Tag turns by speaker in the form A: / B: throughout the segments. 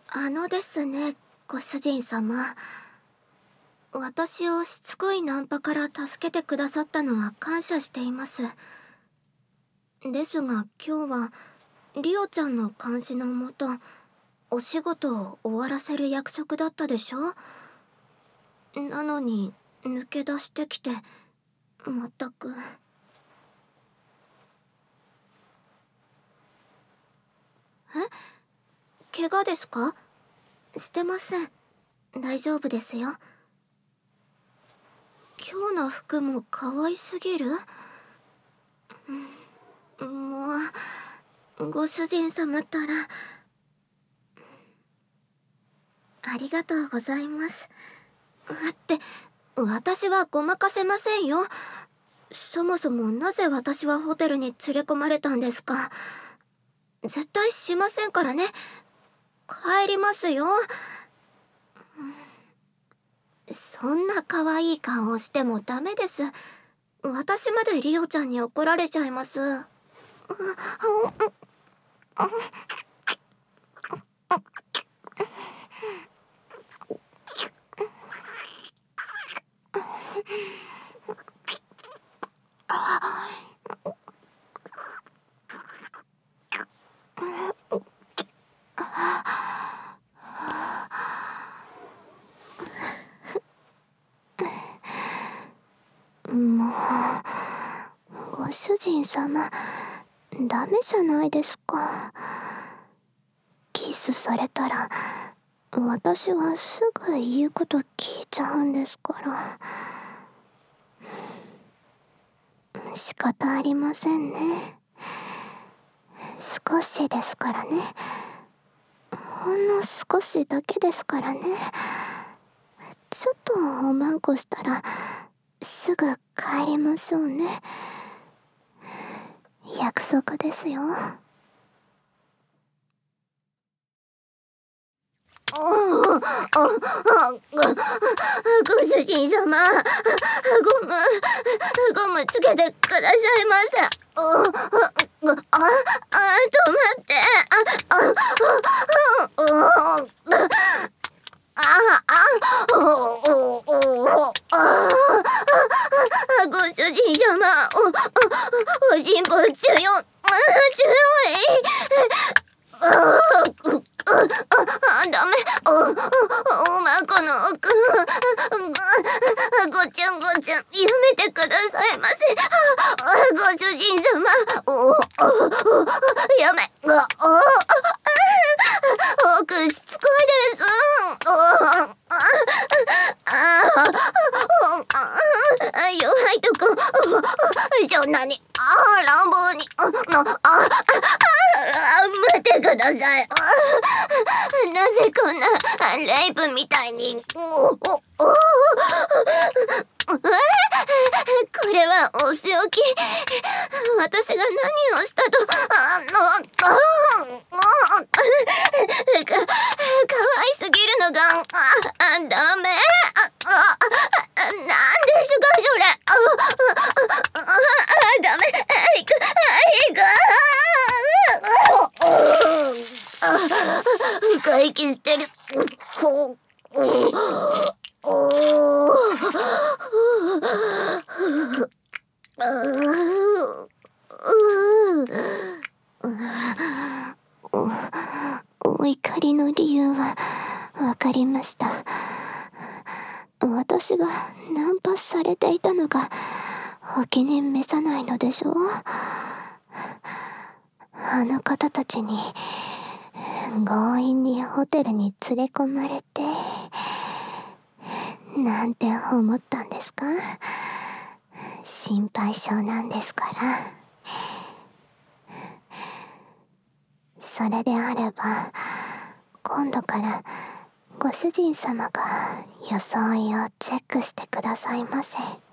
A: ですね、ご主人様。私をしつこいナンパから助けてくださったのは感謝しています。ですが今日はリオちゃんの監視のもと、お仕事を終わらせる約束だったでしょ。なのに抜け出してきて、まったく。怪我ですか？してません。大丈夫ですよ。今日の服も可愛すぎる？もう、ご主人様ったら。ありがとうございます。私はごまかせませんよ。そもそもなぜ私はホテルに連れ込まれたんですか？絶対しませんからね。帰りますよ。そんな可愛い顔をしてもダメです。私までリオちゃんに怒られちゃいます。もう、ご主人様、ダメじゃないですか。キスされたら、私はすぐ言うこと聞いちゃうんですから。仕方ありませんね。少しですからね。ほんの少しだけですからね。ちょっとおまんこしたらすぐ帰りましょうね。約束ですよ。ご主人様、ゴムつけてくださいませ。止まって。ご主人様、お神保中よ。ダメ。おまんこの奥。ごちゃん、やめてくださいませ。ご主人様。やめ。奥しつこいです。弱いとこ、そんなに乱暴に。待ってください。なぜこんなレイプみたいに。これはお仕置き。私が何をしたと。かわいすぎるのがダメ。なんでしゅかそれ。ダメ。回帰してる。お怒りの理由はわかりました。私がナンパされていたのがお気に召さないのでしょう。あの方たちに強引にホテルに連れ込まれて、なんて思ったんですか？心配性なんですから。それであれば、今度からご主人様が装いをチェックしてくださいませ。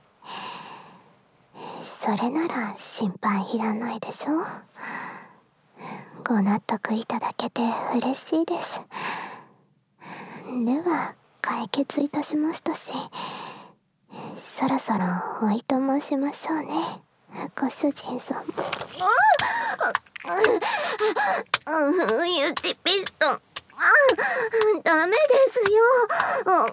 A: それなら心配いらないでしょ。ご納得いただけて嬉しいです。では解決いたしましたし、そろそろおいとましましょうね、ご主人様。指ピストン。 ダメですよ。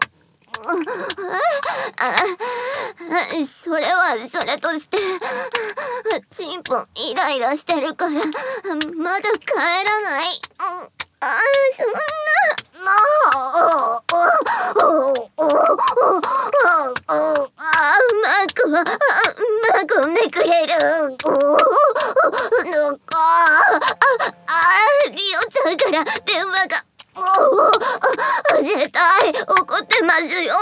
A: それはそれとして、チンポンイライラしてるからまだ帰らない。そんなうまくめくれるのか。リオちゃんから電話が。絶対怒ってますよ。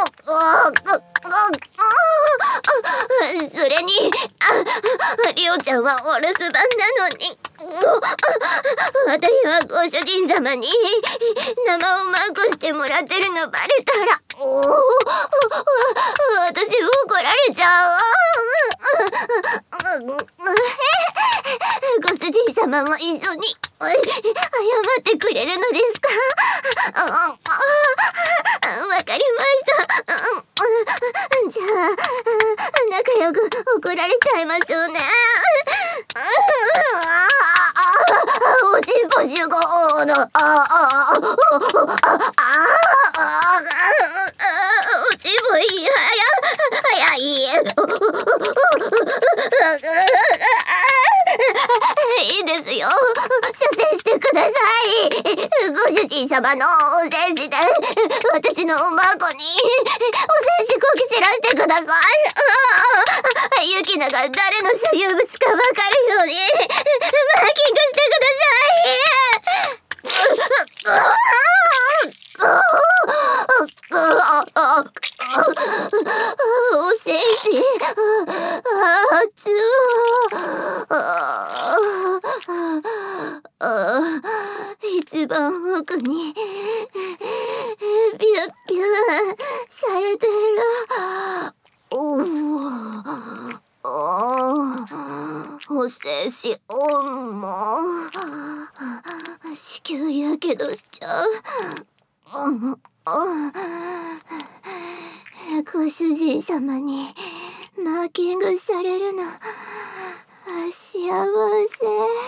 A: それにリオちゃんはお留守番なのに、私はご主人様に生をマークしてもらってるのバレたら私怒られちゃう。ご主人様も一緒に謝ってくれるのですか？わかりました。じゃあ仲良く怒られちゃいましょうね。おちんぽ集合のおちんぽ早い。いいですよ。射精してください。ご主人様のお精子で私のお孫にお精子こき散らしてください。ユキナが誰の所有物かわかるようにマーキングしてください。お精子熱一番奥にピュッピュッされてる。お精子オンも子宮やけどしちゃう。ご主人様にマーキングされるの幸せ。